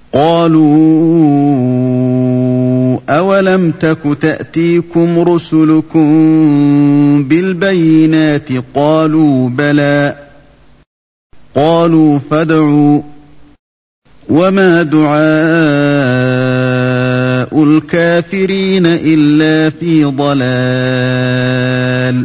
قالوا أولم تك تأتيكم رسلكم بالبينات قالوا بلى قالوا فادعوا وما دعاء الكافرين إلا في ضلال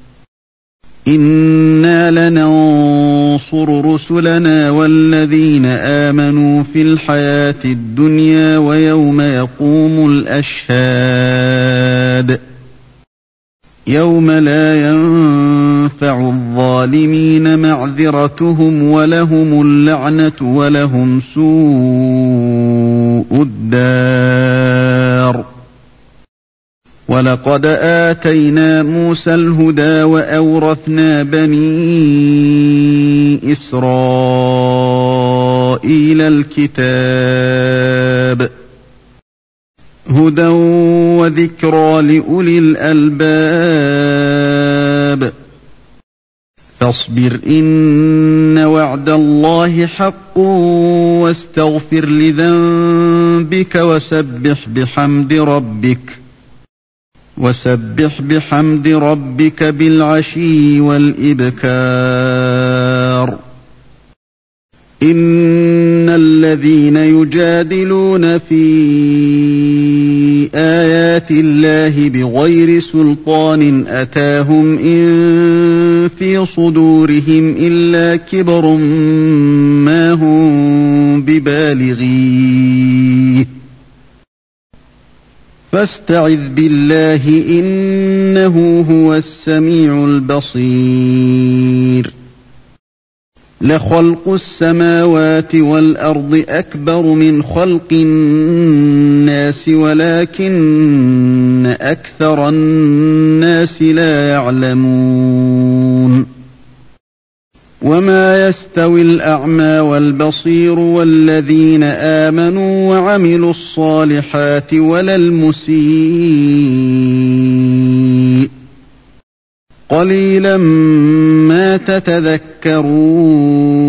إنا لننصر رسلنا والذين آمنوا في الحياة الدنيا ويوم يقوم الأشهاد يوم لا ينفع الظالمين معذرتهم ولهم اللعنة ولهم سوء الدار ولقد آتينا موسى الهدى وأورثنا بني إسرائيل الكتاب هدى وذكرى لأولي الألباب فاصبر إن وعد الله حق واستغفر لذنبك وسبح بحمد ربك بالعشي والإبكار إن الذين يجادلون في آيات الله بغير سلطان أتاهم إن في صدورهم إلا كبر ما هم ببالغيه فاستعذ بالله إنه هو السميع البصير لخلق السماوات والأرض أكبر من خلق الناس ولكن أكثر الناس لا يعلمون وما يستوي الأعمى والبصير والذين آمنوا وعملوا الصالحات ولا المسيء قليلا ما تتذكرون